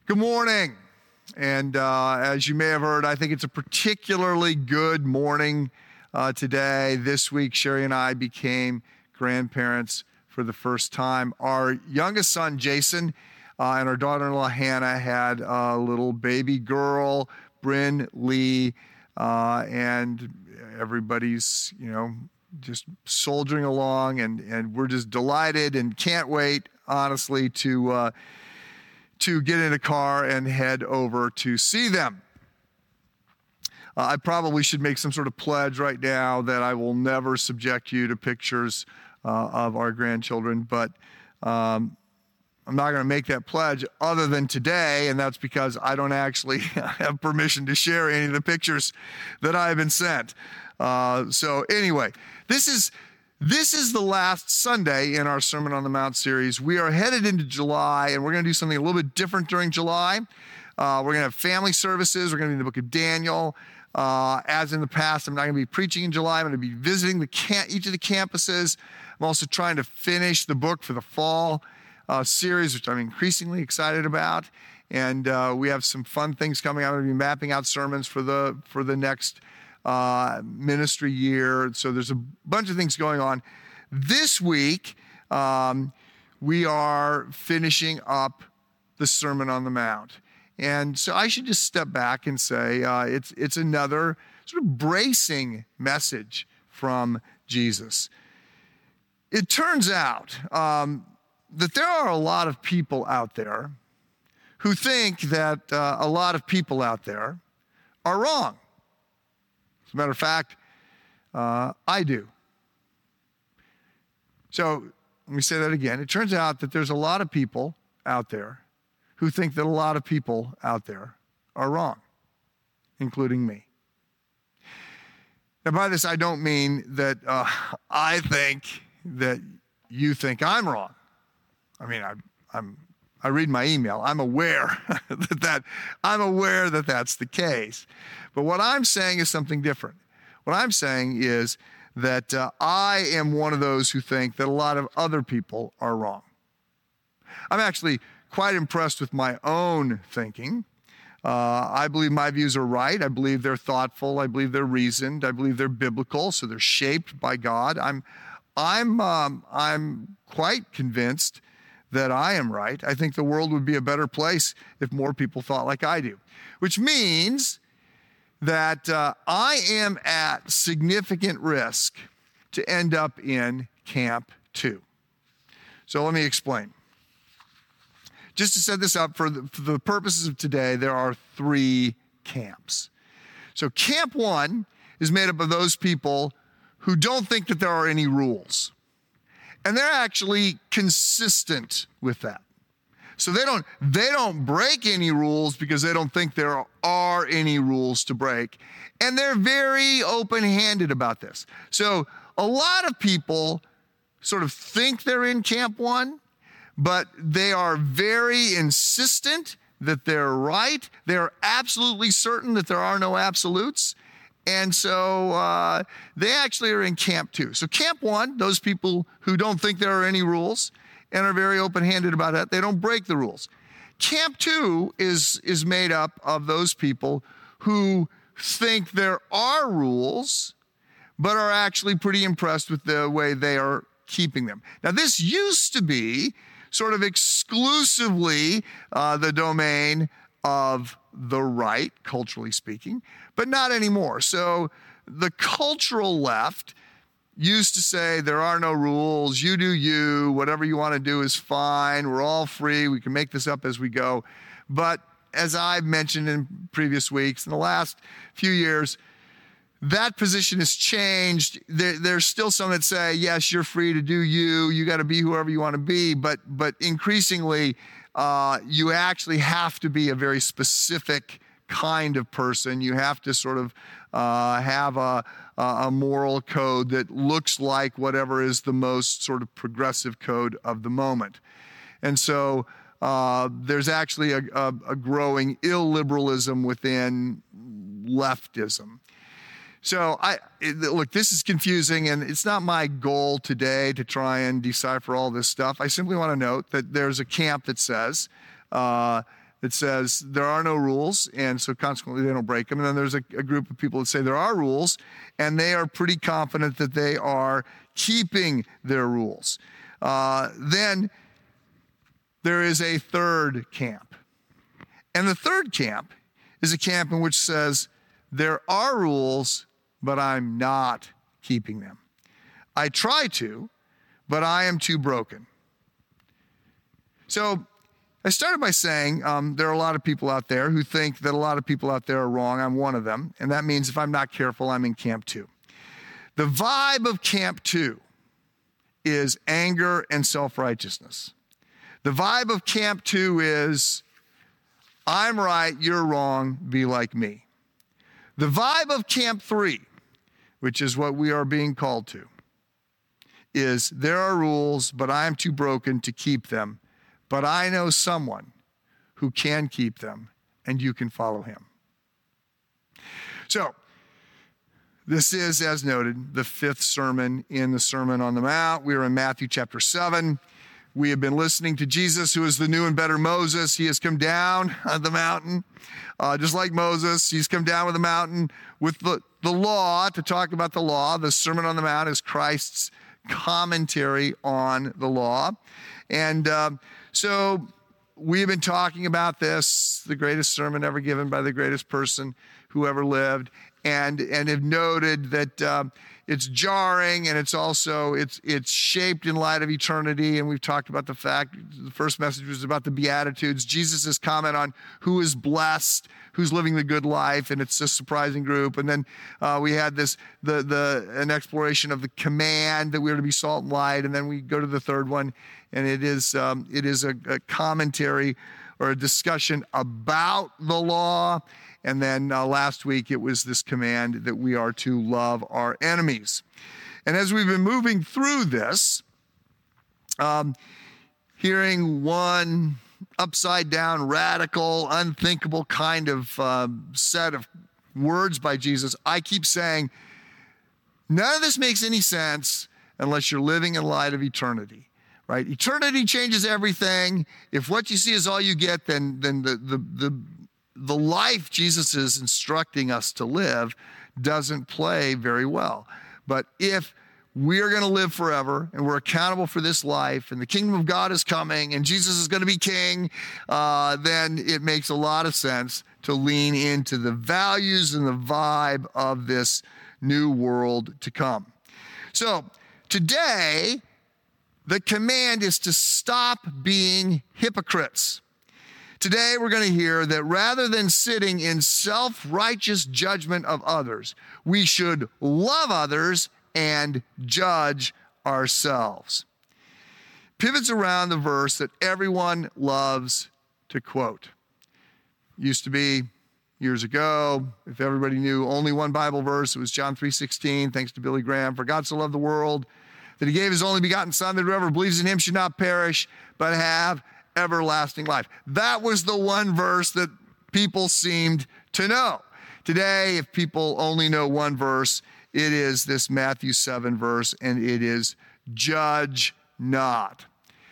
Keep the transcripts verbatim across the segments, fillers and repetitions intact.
Good morning. And uh, as you may have heard, I think it's a particularly good morning uh, today. This week, Sherry and I became grandparents for the first time. Our youngest son, Jason, uh, and our daughter-in-law, Hannah, had a little baby girl, Bryn Lee, uh, and everybody's, you know, just soldiering along, and, and we're just delighted and can't wait, honestly, to uh, to get in a car and head over to see them. Uh, I probably should make some sort of pledge right now that I will never subject you to pictures uh, of our grandchildren, but um, I'm not going to make that pledge other than today, and that's because I don't actually have permission to share any of the pictures that I have been sent. Uh, so anyway, this is This is the last Sunday in our Sermon on the Mount series. We are headed into July, and we're going to do something a little bit different during July. Uh, we're going to have family services. We're going to be in the book of Daniel. Uh, as in the past, I'm not going to be preaching in July. I'm going to be visiting the camp, each of the campuses. I'm also trying to finish the book for the fall uh, series, which I'm increasingly excited about. And uh, we have some fun things coming. I'm going to be mapping out sermons for the for the next Uh, ministry year. So there's a bunch of things going on. This week, um, we are finishing up the Sermon on the Mount. And so I should just step back and say uh, it's, it's another sort of bracing message from Jesus. It turns out um, that there are a lot of people out there who think that uh, a lot of people out there are wrong. As a matter of fact, uh, I do. So let me say that again. It turns out that there's a lot of people out there who think that a lot of people out there are wrong, including me. Now, by this, I don't mean that uh, I think that you think I'm wrong. I mean, I, I'm, I read my email. I'm aware that, that I'm aware that that's the case. But what I'm saying is something different. What I'm saying is that uh, I am one of those who think that a lot of other people are wrong. I'm actually quite impressed with my own thinking. Uh, I believe my views are right. I believe they're thoughtful. I believe they're reasoned. I believe they're biblical, so they're shaped by God. I'm, I'm, um, I'm quite convinced that I am right. I think the world would be a better place if more people thought like I do, which means that uh, I am at significant risk to end up in Camp two. So let me explain. Just to set this up for the, for the purposes of today, there are three camps. So Camp one is made up of those people who don't think that there are any rules. And they're actually consistent with that. So they don't, they don't break any rules because they don't think there are any rules to break. And they're very open-handed about this. So a lot of people sort of think they're in Camp one, but they are very insistent that they're right. They're absolutely certain that there are no absolutes. And so uh, they actually are in Camp two. So Camp one, those people who don't think there are any rules and are very open-handed about that, they don't break the rules. Camp two is, is made up of those people who think there are rules, but are actually pretty impressed with the way they are keeping them. Now, this used to be sort of exclusively uh, the domain of the right, culturally speaking, but not anymore. So the cultural left used to say there are no rules, you do you, whatever you want to do is fine, we're all free, we can make this up as we go. But as I've mentioned in previous weeks, in the last few years, that position has changed. There, there's still some that say, yes, you're free to do you, you got to be whoever you want to be, but, but increasingly, uh, you actually have to be a very specific kind of person. You have to sort of uh, have a, a moral code that looks like whatever is the most sort of progressive code of the moment. And so uh, there's actually a, a, a growing illiberalism within leftism. So I it, look, this is confusing, and it's not my goal today to try and decipher all this stuff. I simply want to note that there's a camp that says uh, that says there are no rules, and so consequently they don't break them. And then there's a, a group of people that say there are rules, and they are pretty confident that they are keeping their rules. Uh, then there is a third camp. And the third camp is a camp in which says there are rules, but I'm not keeping them. I try to, but I am too broken. So I started by saying um, there are a lot of people out there who think that a lot of people out there are wrong. I'm one of them. And that means if I'm not careful, I'm in camp two. The vibe of camp two is anger and self-righteousness. The vibe of camp two is I'm right, you're wrong, be like me. The vibe of camp three, which is what we are being called to, is there are rules, but I am too broken to keep them. But I know someone who can keep them, and you can follow him. So, this is, as noted, the fifth sermon in the Sermon on the Mount. We are in Matthew chapter seven. We have been listening to Jesus, who is the new and better Moses. He has come down the mountain, uh, just like Moses. He's come down with the mountain with the, the law to talk about the law. The Sermon on the Mount is Christ's commentary on the law. And uh, so we have been talking about this, the greatest sermon ever given by the greatest person who ever lived, and and have noted that uh, it's jarring, and it's also, it's it's shaped in light of eternity. And we've talked about the fact, the first message was about the Beatitudes, Jesus' comment on who is blessed, who's living the good life, and it's a surprising group. And then uh, we had this, the the an exploration of the command that we are to be salt and light. And then we go to the third one, and it is um, it is a, a commentary or a discussion about the law. And then uh, last week it was this command that we are to love our enemies. And as we've been moving through this, um, hearing one upside down, radical, unthinkable kind of uh, set of words by Jesus, I keep saying, none of this makes any sense unless you're living in light of eternity, right? Eternity changes everything. If what you see is all you get, then then the the the the life Jesus is instructing us to live doesn't play very well. But if we're going to live forever and we're accountable for this life and the kingdom of God is coming and Jesus is going to be king, uh, then it makes a lot of sense to lean into the values and the vibe of this new world to come. So today, the command is to stop being hypocrites. Today, we're going to hear that rather than sitting in self-righteous judgment of others, we should love others and judge ourselves. Pivots around the verse that everyone loves to quote. Used to be years ago, if everybody knew only one Bible verse, it was John three sixteen, thanks to Billy Graham. For God so loved the world that he gave his only begotten Son, that whoever believes in him should not perish, but have everlasting life. That was the one verse that people seemed to know. Today, if people only know one verse, it is this Matthew seven verse, and it is, judge not.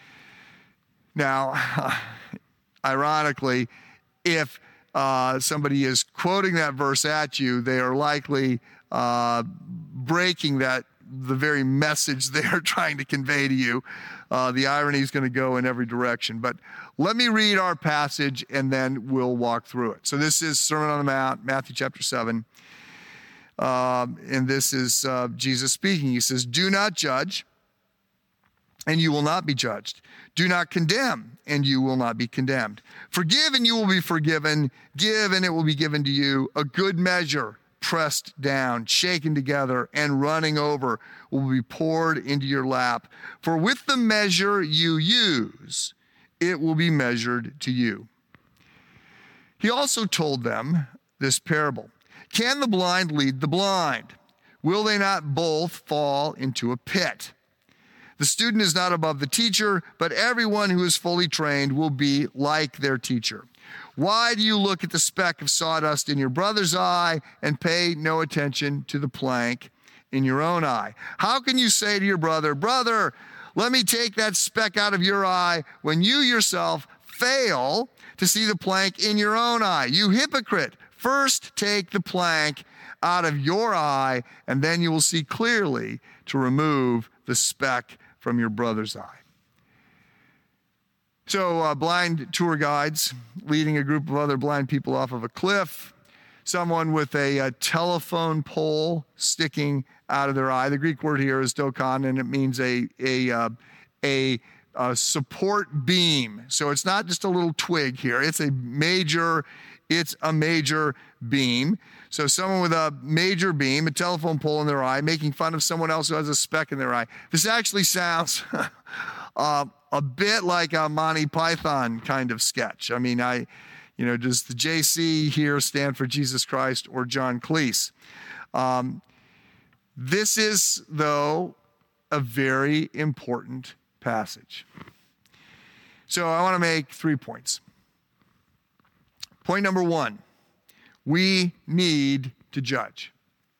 Now, ironically, if uh, somebody is quoting that verse at you, they are likely uh, breaking that the very message they're trying to convey to you. Uh, the irony is going to go in every direction. But let me read our passage, and then we'll walk through it. So this is Sermon on the Mount, Matthew chapter seven. Um, and this is uh, Jesus speaking. He says, do not judge, and you will not be judged. Do not condemn, and you will not be condemned. Forgive, and you will be forgiven. Give, and it will be given to you. A good measure, pressed down, shaken together, and running over will be poured into your lap. For with the measure you use, it will be measured to you. He also told them this parable. Can the blind lead the blind? Will they not both fall into a pit? The student is not above the teacher, but everyone who is fully trained will be like their teacher. Why do you look at the speck of sawdust in your brother's eye and pay no attention to the plank in your own eye? How can you say to your brother, brother, let me take that speck out of your eye, when you yourself fail to see the plank in your own eye. You hypocrite, first take the plank out of your eye, and then you will see clearly to remove the speck from your brother's eye. So uh, blind tour guides leading a group of other blind people off of a cliff, someone with a, a telephone pole sticking out of their eye. The Greek word here is dokon, and it means a, a, uh, a, a support beam. So it's not just a little twig here. It's a major, it's a major beam. So someone with a major beam, a telephone pole in their eye, making fun of someone else who has a speck in their eye. This actually sounds uh, a bit like a Monty Python kind of sketch. I mean, I, you know, does the J C here stand for Jesus Christ or John Cleese? Um, this is, though, a very important passage. So I want to make three points. Point number one. We need to judge.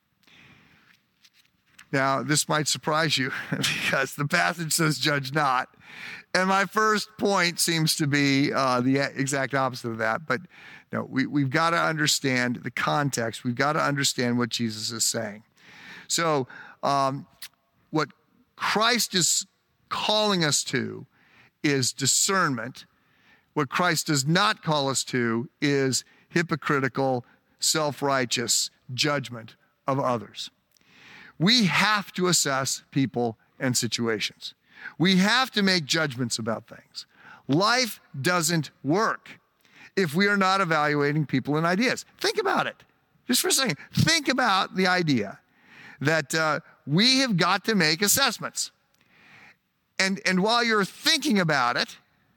Now, this might surprise you because the passage says judge not. And my first point seems to be uh, the exact opposite of that. But no, we, we've got to understand the context. We've got to understand what Jesus is saying. So um, what Christ is calling us to is discernment. What Christ does not call us to is hypocritical, self-righteous judgment of others. We have to assess people and situations. We have to make judgments about things. Life doesn't work if we are not evaluating people and ideas. Think about it. Just for a second. Think about the idea that uh, we have got to make assessments. And, and while you're thinking about it,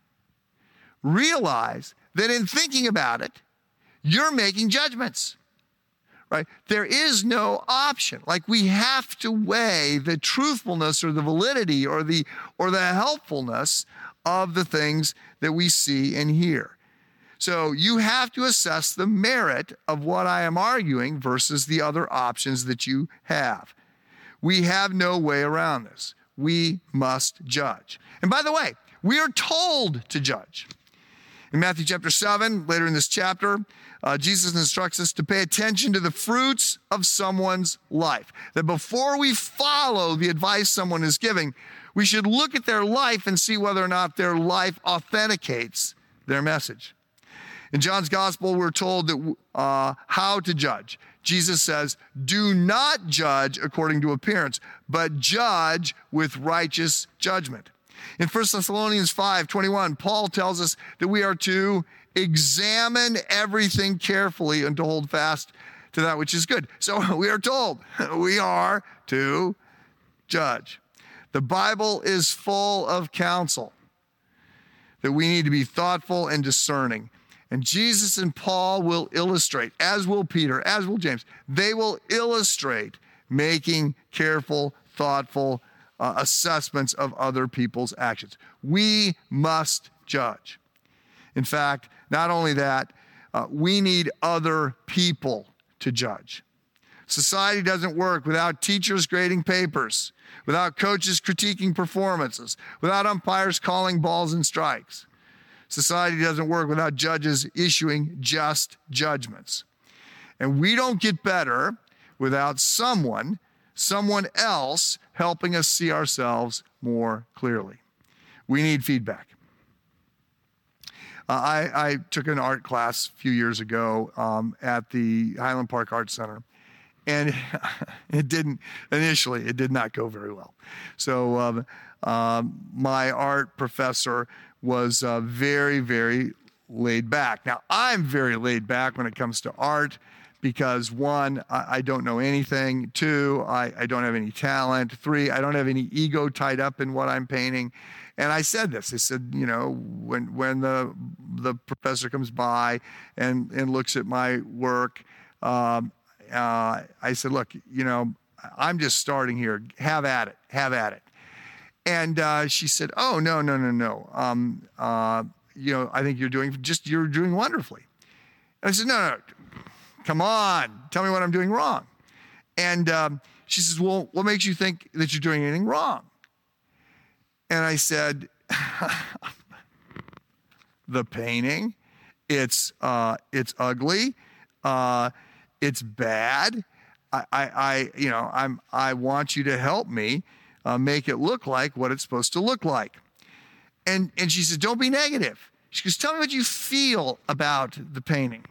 realize that in thinking about it, you're making judgments, right? There is no option. Like, we have to weigh the truthfulness or the validity or the or the helpfulness of the things that we see and hear. So you have to assess the merit of what I am arguing versus the other options that you have. We have no way around this. We must judge. And by the way, we are told to judge. In Matthew chapter seven, later in this chapter, uh, Jesus instructs us to pay attention to the fruits of someone's life. That before we follow the advice someone is giving, we should look at their life and see whether or not their life authenticates their message. In John's gospel, we're told that uh, how to judge. Jesus says, do not judge according to appearance, but judge with righteous judgment. In First Thessalonians five twenty-one, Paul tells us that we are to examine everything carefully and to hold fast to that which is good. So we are told we are to judge. The Bible is full of counsel that we need to be thoughtful and discerning. And Jesus and Paul will illustrate, as will Peter, as will James. They will illustrate making careful, thoughtful uh, assessments of other people's actions. We must judge. In fact, not only that, uh, we need other people to judge. Society doesn't work without teachers grading papers, without coaches critiquing performances, without umpires calling balls and strikes. Society doesn't work without judges issuing just judgments. And we don't get better without someone, someone else helping us see ourselves more clearly. We need feedback. Uh, I, I took an art class a few years ago um, at the Highland Park Arts Center. And it didn't, initially, it did not go very well. So um, um, my art professor was uh, very, very laid back. Now, I'm very laid back when it comes to art because, one, I, I don't know anything. Two, I, I don't have any talent. Three, I don't have any ego tied up in what I'm painting. And I said this. I said, you know, when when the the professor comes by and, and looks at my work, um, uh, I said, look, you know, I'm just starting here. Have at it. Have at it. And uh, she said, oh, no, no, no, no. Um, uh, you know, I think you're doing just, you're doing wonderfully. And I said, no, no, come on. Tell me what I'm doing wrong. And um, she says, well, what makes you think that you're doing anything wrong? And I said, the painting. It's uh, it's ugly. Uh, it's bad. I, I, I, you know, I'm. I want you to help me uh, make it look like what it's supposed to look like. And and she says, don't be negative. She goes, tell me what you feel about the painting.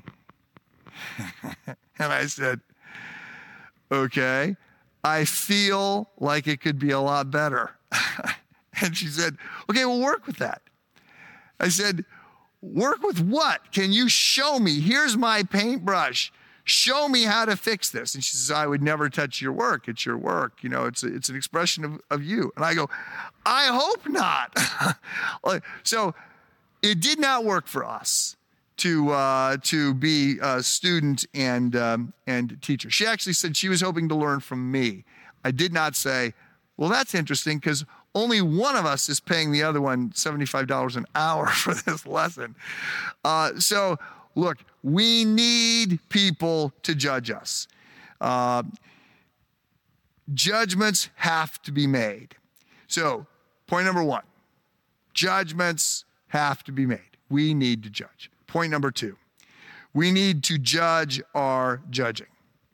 And I said, okay, I feel like it could be a lot better. And she said, okay, we'll work with that. I said, work with what? Can you show me? Here's my paintbrush. Show me how to fix this. And she says, I would never touch your work. It's your work. You know, it's a, it's an expression of, of you. And I go, I hope not. So it did not work for us to uh, to be a student and um, and teacher. She actually said she was hoping to learn from me. I did not say, well, that's interesting because only one of us is paying the other one seventy-five dollars an hour for this lesson. Uh, so look, we need people to judge us. Uh, judgments have to be made. So point number one, judgments have to be made. We need to judge. Point number two, we need to judge our judging.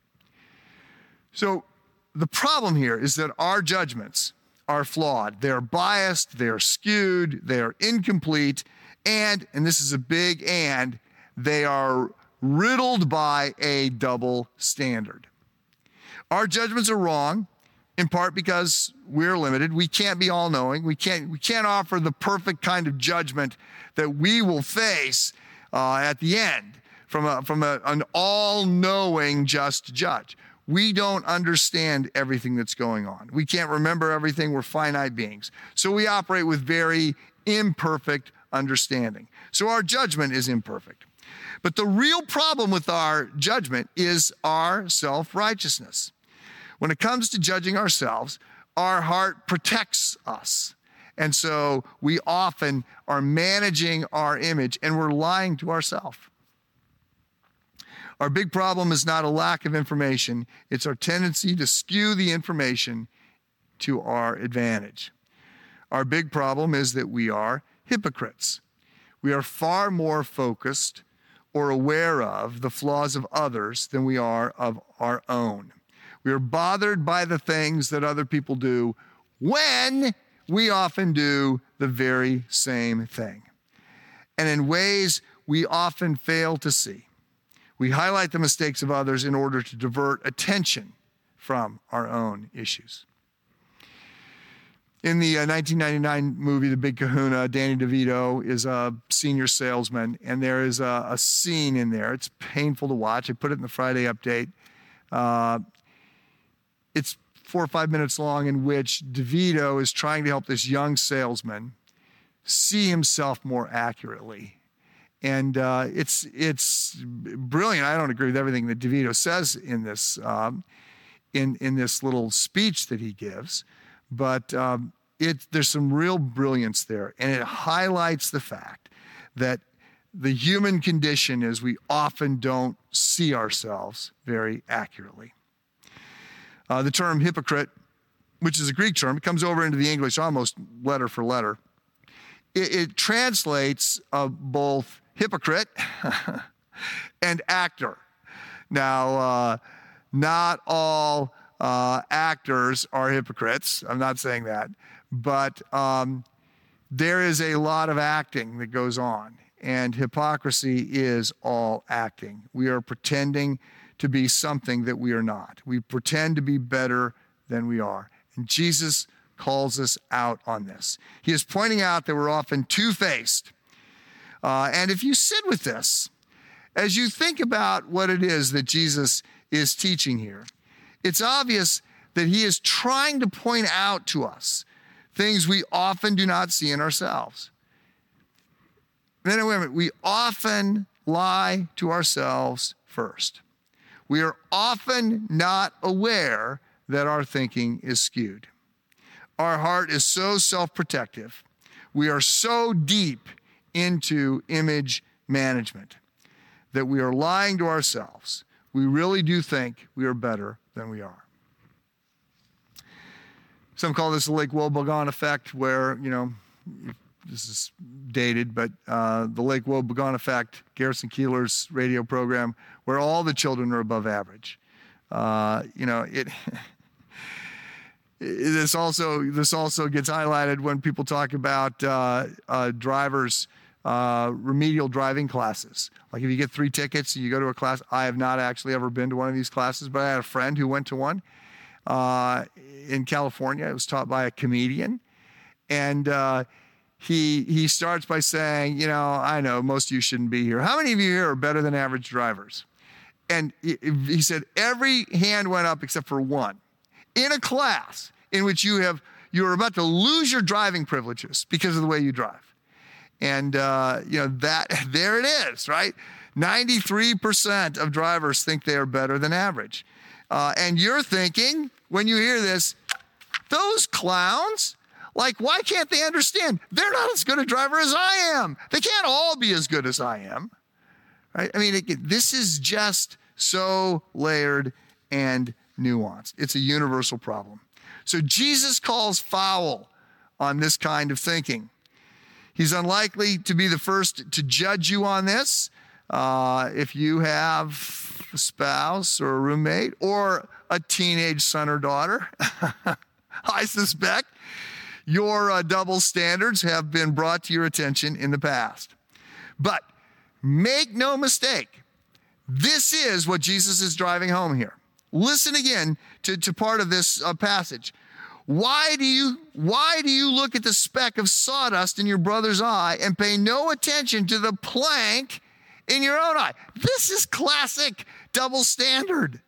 So the problem here is that our judgments are flawed. They're biased, they're skewed, they're incomplete, and, and this is a big and, they are riddled by a double standard. Our judgments are wrong, in part because we're limited. We can't be all-knowing. We can't, we can't offer the perfect kind of judgment that we will face uh, at the end from, a, from a, an all-knowing just judge. We don't understand everything that's going on. We can't remember everything. We're finite beings. So we operate with very imperfect understanding. So our judgment is imperfect. But the real problem with our judgment is our self-righteousness. When it comes to judging ourselves, our heart protects us. And so we often are managing our image and we're lying to ourselves. Our big problem is not a lack of information. It's our tendency to skew the information to our advantage. Our big problem is that we are hypocrites. We are far more focused or aware of the flaws of others than we are of our own. We are bothered by the things that other people do when we often do the very same thing. And in ways we often fail to see. We highlight the mistakes of others in order to divert attention from our own issues. In the uh, nineteen ninety-nine movie, The Big Kahuna, Danny DeVito is a senior salesman, and there is a, a scene in there. It's painful to watch. I put it in the Friday update. Uh, it's four or five minutes long in which DeVito is trying to help this young salesman see himself more accurately. And uh, it's it's brilliant. I don't agree with everything that DeVito says in this um, in in this little speech that he gives, but um, it there's some real brilliance there, and it highlights the fact that the human condition is we often don't see ourselves very accurately. Uh, the term hypocrite, which is a Greek term, it comes over into the English almost letter for letter. It, it translates uh, both hypocrite and actor. Now, uh, not all uh, actors are hypocrites. I'm not saying that. But um, there is a lot of acting that goes on. And hypocrisy is all acting. We are pretending to be something that we are not. We pretend to be better than we are. And Jesus calls us out on this. He is pointing out that we're often two-faced. Uh, and if you sit with this, as you think about what it is that Jesus is teaching here, it's obvious that he is trying to point out to us things we often do not see in ourselves. Men and women, we often lie to ourselves first. We are often not aware that our thinking is skewed. Our heart is so self-protective. We are so deep into image management that we are lying to ourselves. We really do think we are better than we are. Some call this the Lake Wobegon effect, where, you know, this is dated, but uh, the Lake Wobegon Effect, Garrison Keillor's radio program, where all the children are above average. Uh, you know, it. This also this also gets highlighted when people talk about uh, uh, drivers' uh, remedial driving classes. Like if you get three tickets and you go to a class, I have not actually ever been to one of these classes, but I had a friend who went to one uh, in California. It was taught by a comedian, and uh, he he starts by saying, you know, I know most of you shouldn't be here. How many of you here are better than average drivers? And he, he said every hand went up except for one. In a class in which you have you're about to lose your driving privileges because of the way you drive. And uh, you know that there it is, right? ninety-three percent of drivers think they are better than average. Uh, and you're thinking, when you hear this, those clowns, like, why can't they understand? They're not as good a driver as I am. They can't all be as good as I am. Right? I mean, it, this is just so layered and nuanced. It's a universal problem. So Jesus calls foul on this kind of thinking. He's unlikely to be the first to judge you on this. Uh, if you have a spouse or a roommate or a teenage son or daughter, I suspect your uh, double standards have been brought to your attention in the past. But make no mistake, this is what Jesus is driving home here. Listen again to, to part of this uh, passage. Why do you why do you look at the speck of sawdust in your brother's eye and pay no attention to the plank in your own eye? This is classic double standard.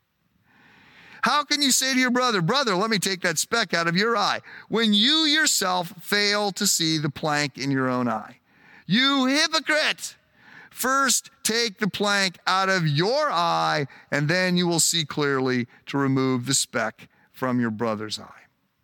How can you say to your brother, brother, let me take that speck out of your eye, when you yourself fail to see the plank in your own eye? You hypocrite! First, take the plank out of your eye, and then you will see clearly to remove the speck from your brother's eye.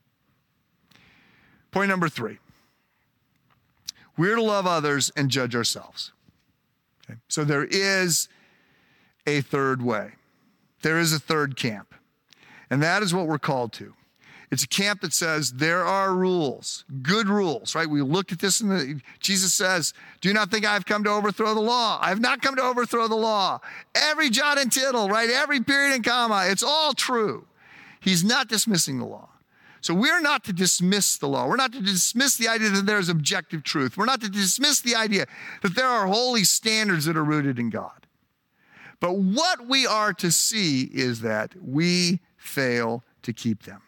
Point number three. We're to love others and judge ourselves. Okay? So there is a third way. There is a third camp. And that is what we're called to. It's a camp that says there are rules, good rules, right? We looked at this in the, Jesus says, do not think I've come to overthrow the law. I have not come to overthrow the law. Every jot and tittle, right? Every period and comma, it's all true. He's not dismissing the law. So we're not to dismiss the law. We're not to dismiss the idea that there's objective truth. We're not to dismiss the idea that there are holy standards that are rooted in God. But what we are to see is that we fail to keep them.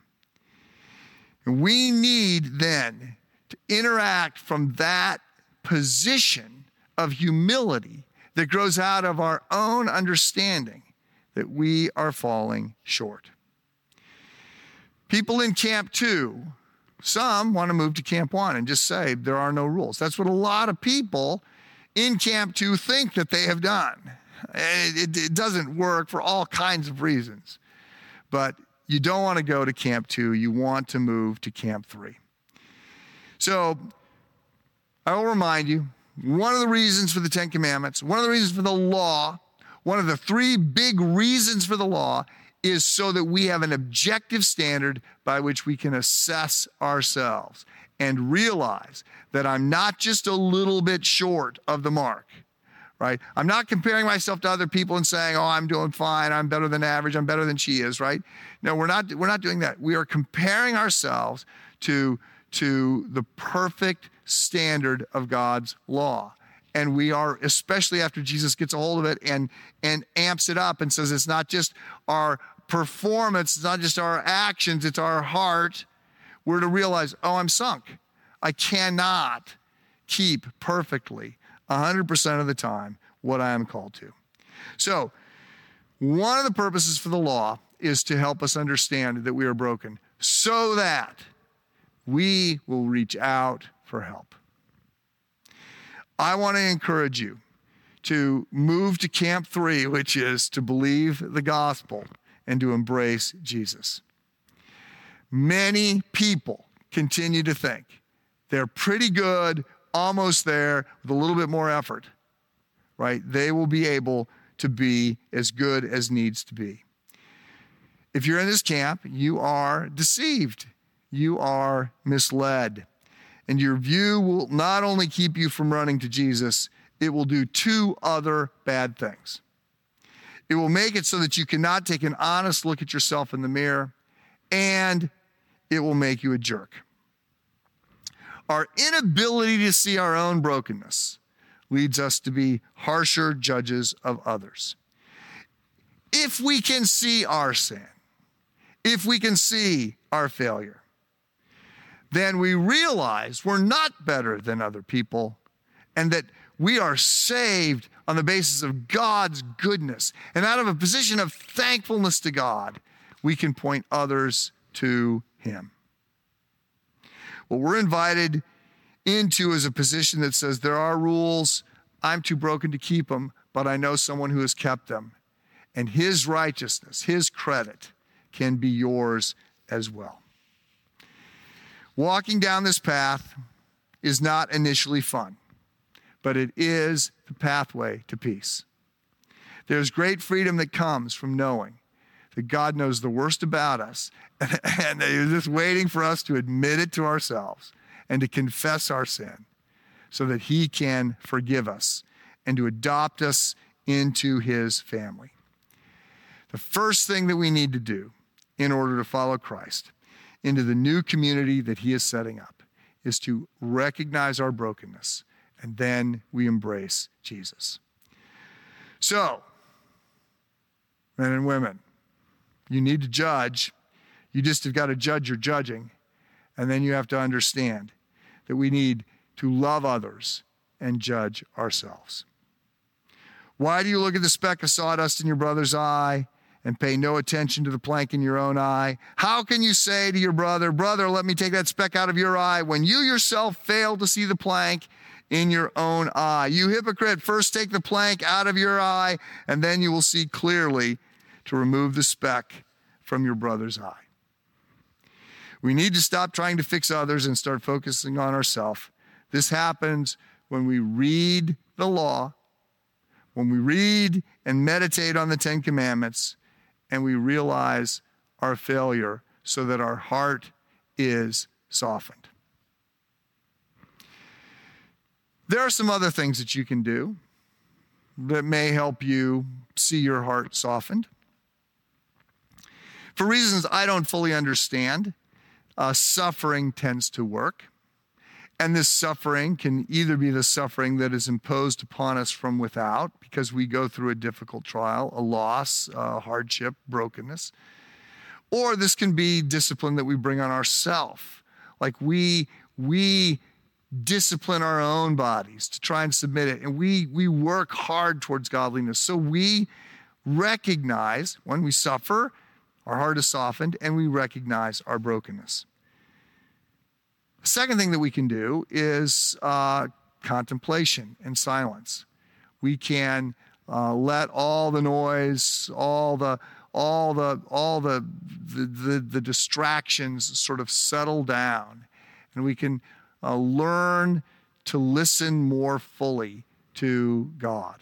And we need then to interact from that position of humility that grows out of our own understanding that we are falling short. People in camp two, some want to move to camp one and just say there are no rules. That's what a lot of people in camp two think that they have done. It, it, it doesn't work for all kinds of reasons. But you don't want to go to camp two. You want to move to camp three. So I will remind you, one of the reasons for the Ten Commandments, one of the reasons for the law, one of the three big reasons for the law is so that we have an objective standard by which we can assess ourselves and realize that I'm not just a little bit short of the mark. Right? I'm not comparing myself to other people and saying, oh, I'm doing fine. I'm better than average. I'm better than she is, right? No, we're not, we're not doing that. We are comparing ourselves to, to the perfect standard of God's law. And we are, especially after Jesus gets a hold of it and, and amps it up and says it's not just our performance, it's not just our actions, it's our heart. We're to realize, oh, I'm sunk. I cannot keep perfectly one hundred percent of the time what I am called to. So one of the purposes for the law is to help us understand that we are broken so that we will reach out for help. I want to encourage you to move to camp three, which is to believe the gospel and to embrace Jesus. Many people continue to think they're pretty good, almost there, with a little bit more effort, right? They will be able to be as good as needs to be. If you're in this camp, you are deceived. You are misled. And your view will not only keep you from running to Jesus, it will do two other bad things. It will make it so that you cannot take an honest look at yourself in the mirror, and it will make you a jerk. Our inability to see our own brokenness leads us to be harsher judges of others. If we can see our sin, if we can see our failure, then we realize we're not better than other people and that we are saved on the basis of God's goodness. And out of a position of thankfulness to God, we can point others to Him. What we're invited into is a position that says there are rules, I'm too broken to keep them, but I know someone who has kept them. And His righteousness, His credit can be yours as well. Walking down this path is not initially fun, but it is the pathway to peace. There's great freedom that comes from knowing that God knows the worst about us, and, and He's just waiting for us to admit it to ourselves and to confess our sin so that He can forgive us and to adopt us into His family. The first thing that we need to do in order to follow Christ into the new community that He is setting up is to recognize our brokenness, and then we embrace Jesus. So, men and women, you need to judge. You just have got to judge your judging, and then you have to understand that we need to love others and judge ourselves. Why do you look at the speck of sawdust in your brother's eye and pay no attention to the plank in your own eye? How can you say to your brother, brother, let me take that speck out of your eye, when you yourself fail to see the plank in your own eye? You hypocrite, first take the plank out of your eye, and then you will see clearly to remove the speck from your brother's eye. We need to stop trying to fix others and start focusing on ourselves. This happens when we read the law, when we read and meditate on the Ten Commandments, and we realize our failure so that our heart is softened. There are some other things that you can do that may help you see your heart softened. For reasons I don't fully understand, uh, suffering tends to work. And this suffering can either be the suffering that is imposed upon us from without because we go through a difficult trial, a loss, a hardship, brokenness. Or this can be discipline that we bring on ourselves. Like we, we discipline our own bodies to try and submit it. And we, we work hard towards godliness. So we recognize when we suffer, our heart is softened, and we recognize our brokenness. The second thing that we can do is uh, contemplation and silence. We can uh, let all the noise, all the all the all the the, the the distractions sort of settle down, and we can uh, learn to listen more fully to God.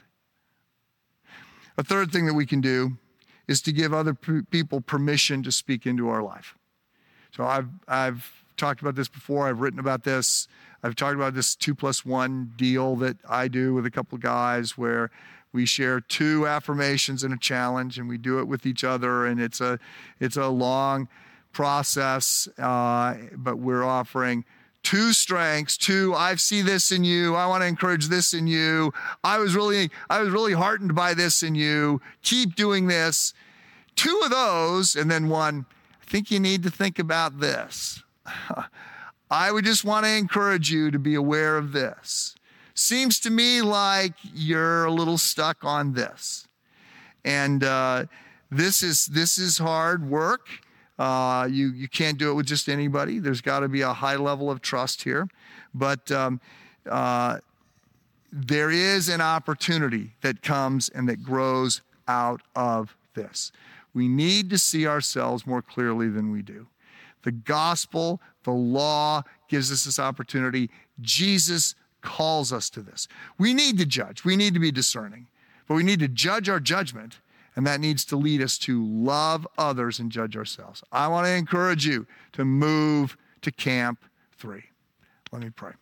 A third thing that we can do is to give other p- people permission to speak into our life. So I've I've talked about this before. I've written about this. I've talked about this two plus one deal that I do with a couple of guys where we share two affirmations and a challenge, and we do it with each other. And it's a it's a long process, uh, but we're offering two strengths. Two, I see this in you. I want to encourage this in you. I was really I was really heartened by this in you. Keep doing this. Two of those, and then one, I think you need to think about this. I would just want to encourage you to be aware of this. Seems to me like you're a little stuck on this. And uh, this is this is hard work. Uh, you, you can't do it with just anybody. There's got to be a high level of trust here. But um, uh, there is an opportunity that comes and that grows out of this. We need to see ourselves more clearly than we do. The gospel, the law gives us this opportunity. Jesus calls us to this. We need to judge. We need to be discerning. But we need to judge our judgment, and that needs to lead us to love others and judge ourselves. I want to encourage you to move to Camp three. Let me pray.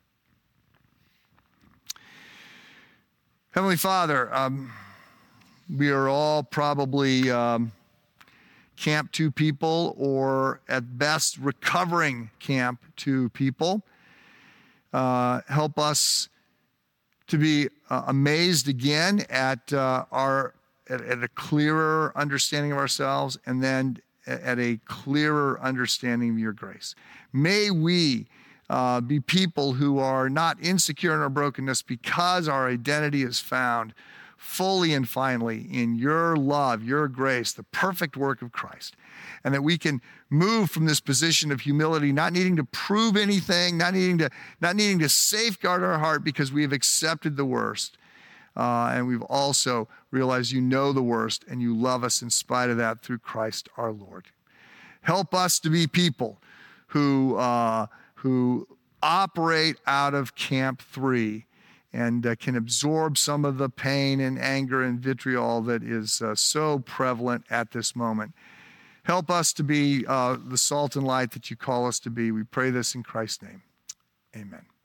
Heavenly Father, um, we are all probably um, Camp two people, or at best recovering Camp two people. Uh, help us to be uh, amazed again at uh, our at, at a clearer understanding of ourselves, and then at a clearer understanding of your grace. May we uh, be people who are not insecure in our brokenness, because our identity is found fully and finally in your love, your grace, the perfect work of Christ. And that we can move from this position of humility, not needing to prove anything, not needing to, not needing to safeguard our heart because we have accepted the worst. Uh, and we've also realized you know the worst and you love us in spite of that through Christ our Lord. Help us to be people who, uh, who operate out of Camp three and uh, can absorb some of the pain and anger and vitriol that is uh, so prevalent at this moment. Help us to be uh, the salt and light that you call us to be. We pray this in Christ's name. Amen.